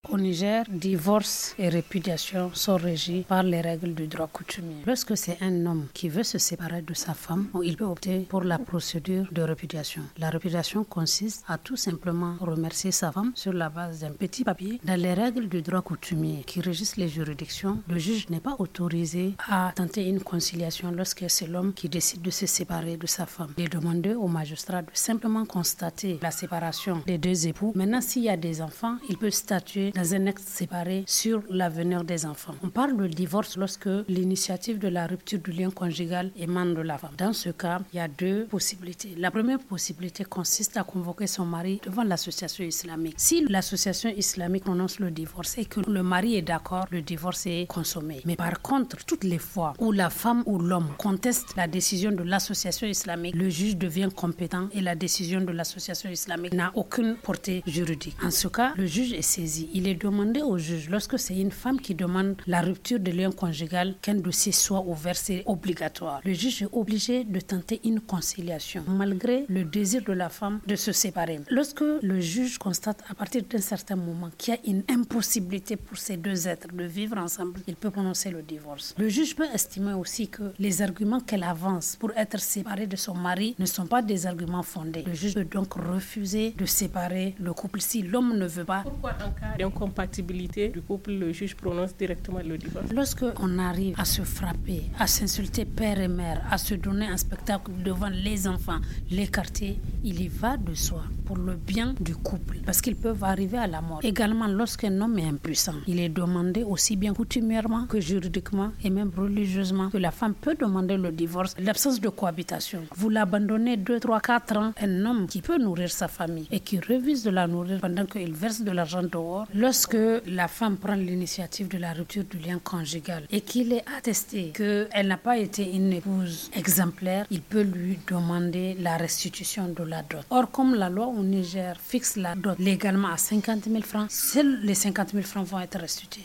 Au Niger, divorce et répudiation sont régis par les règles du droit coutumier. Lorsque c'est un homme qui veut se séparer de sa femme, il peut opter pour la procédure de répudiation. La répudiation consiste à tout simplement remercier sa femme sur la base d'un petit papier. Dans les règles du droit coutumier qui régissent les juridictions, le juge n'est pas autorisé à tenter une conciliation lorsque c'est l'homme qui décide de se séparer de sa femme. Il est demandé au magistrat de simplement constater la séparation des deux époux. Maintenant, s'il y a des enfants, il peut statuer dans un acte séparé sur l'avenir des enfants. On parle de divorce lorsque l'initiative de la rupture du lien conjugal émane de la femme. Dans ce cas, il y a deux possibilités. La première possibilité consiste à convoquer son mari devant l'association islamique. Si l'association islamique prononce le divorce et que le mari est d'accord, le divorce est consommé. Mais par contre, toutes les fois où la femme ou l'homme conteste la décision de l'association islamique, le juge devient compétent et la décision de l'association islamique n'a aucune portée juridique. En ce cas, le juge est saisi. Il est demandé au juge, lorsque c'est une femme qui demande la rupture du lien conjugal, qu'un dossier soit ouvert, c'est obligatoire. Le juge est obligé de tenter une conciliation malgré le désir de la femme de se séparer. Lorsque le juge constate à partir d'un certain moment qu'il y a une impossibilité pour ces deux êtres de vivre ensemble, il peut prononcer le divorce. Le juge peut estimer aussi que les arguments qu'elle avance pour être séparée de son mari ne sont pas des arguments fondés. Le juge peut donc refuser de séparer le couple si l'homme ne veut pas. Pourquoi en cas d'incompatibilité du couple, le juge prononce directement le divorce? Lorsque on arrive à se frapper, à s'insulter père et mère, à se donner un spectacle devant les enfants, les quartiers, il y va de soi pour le bien du couple, parce qu'ils peuvent arriver à la mort. Également, lorsqu'un homme est impuissant, il est demandé aussi bien coutumièrement que juridiquement et même religieusement que la femme peut demander le divorce, l'absence de cohabitation. Vous l'abandonnez 2, 3, 4 ans, un homme qui peut nourrir sa famille et qui refuse de la nourrir pendant qu'il verse de l'argent dehors, lorsque la femme prend l'initiative de la rupture du lien conjugal et qu'il est attesté qu'elle n'a pas été une épouse exemplaire, il peut lui demander la restitution de la dot. Or, comme la loi au Niger fixe la dot légalement à 50 000 francs, seuls les 50 000 francs vont être restitués.